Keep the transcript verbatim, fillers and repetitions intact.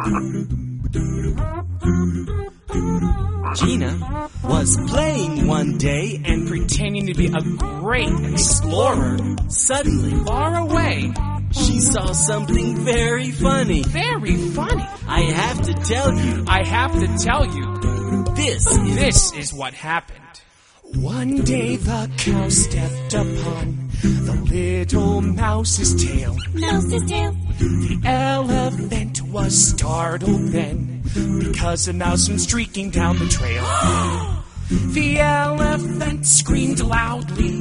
Gina was playing one day and pretending to be a great explorer. Suddenly, Far away. she saw something very funny. Very funny. I have to tell you, I have to tell you, this is... this is what happened. One day the cow stepped upon the little mouse's tail. Mouse's tail. The elephant was startled then, because a mouse went streaking down the trail. The elephant screamed loudly.